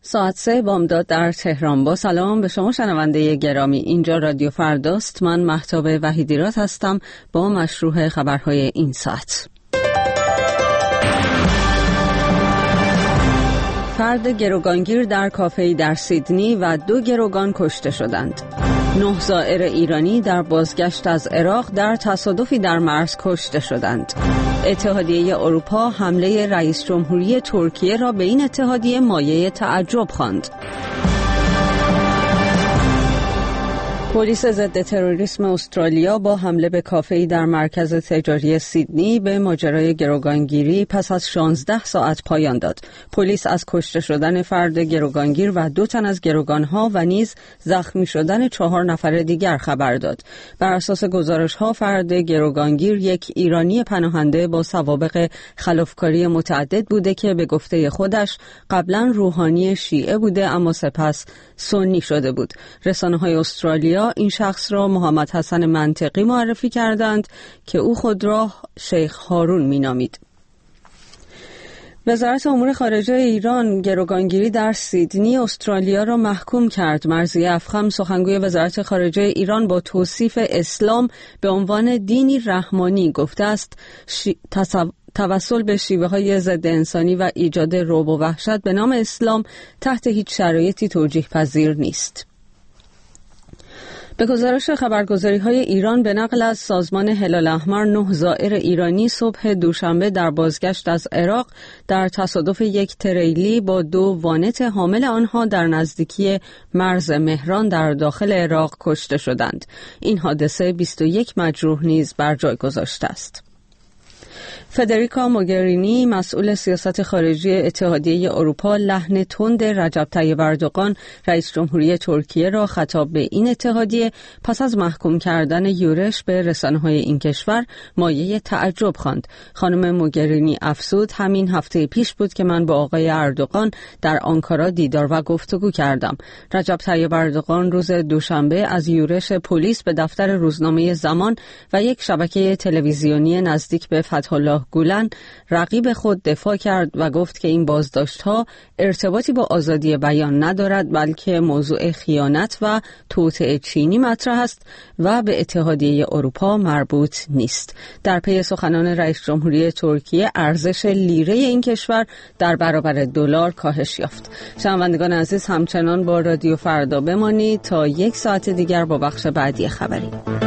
ساعت 3 بامداد در تهران. با سلام به شما شنونده گرامی، اینجا رادیو فرداست. من مهتاب وحیدیراد هستم با مشروع خبرهای این ساعت. فرد گروگانگیر در کافه‌ای در سیدنی و 2 گروگان کشته شدند. 9 زائر ایرانی در بازگشت از عراق در تصادفی در مرز کشته شدند. اتحادیه اروپا حمله رئیس جمهوری ترکیه را به این اتحادیه مایه تعجب خواند. پلیس ضد تروریسم استرالیا با حمله به کافه‌ای در مرکز تجاری سیدنی به ماجرای گروگانگیری پس از 16 ساعت پایان داد. پلیس از کشته شدن فرد گروگانگیر و 2 تن از گروگانها و نیز زخمی شدن 4 نفر دیگر خبر داد. بر اساس گزارش‌ها فرد گروگانگیر یک ایرانی پناهنده با سوابق خلافکاری متعدد بوده که به گفته خودش قبلا روحانی شیعه بوده اما سپس سنی شده بود. رسانه‌های استرالیا این شخص را محمد حسن منطقی معرفی کردند که او خود را شیخ هارون می‌نامید. وزارت امور خارجه ایران گروگانگیری در سیدنی استرالیا را محکوم کرد. مرضیه افخم سخنگوی وزارت خارجه ایران با توصیف اسلام به عنوان دینی رحمانی گفته است توسل به شیوه‌های ضد انسانی و ایجاد رعب و وحشت به نام اسلام تحت هیچ شرایطی توجیه پذیر نیست. به گزارش خبرگزاری‌های ایران به نقل از سازمان هلال احمر 9 زائر ایرانی صبح دوشنبه در بازگشت از عراق در تصادف یک تریلی با 2 وانت حامل آنها در نزدیکی مرز مهران در داخل عراق کشته شدند. این حادثه 21 مجروح نیز بر جای گذاشته است. فدریکا موگرینی مسئول سیاست خارجی اتحادیه اروپا لحن تند رجب طیب اردوغان رئیس جمهوری ترکیه را خطاب به این اتحادیه پس از محکوم کردن یورش به رسانه‌های این کشور مایه تعجب خواند. خانم موگرینی افزود همین هفته پیش بود که من با آقای اردوغان در آنکارا دیدار و گفتگو کردم. رجب طیب اردوغان روز دوشنبه از یورش پلیس به دفتر روزنامه زمان و یک شبکه تلویزیونی نزدیک به فتح‌الله گولن رقیب خود دفاع کرد و گفت که این بازداشت‌ها ارتباطی با آزادی بیان ندارد بلکه موضوع خیانت و توطئه چینی مطرح است و به اتحادیه اروپا مربوط نیست. در پی سخنان رئیس جمهوری ترکیه ارزش لیره این کشور در برابر دلار کاهش یافت. شنوندگان عزیز همچنان با رادیو فردا بمانید تا 1 ساعت دیگر با بخش بعدی خبری.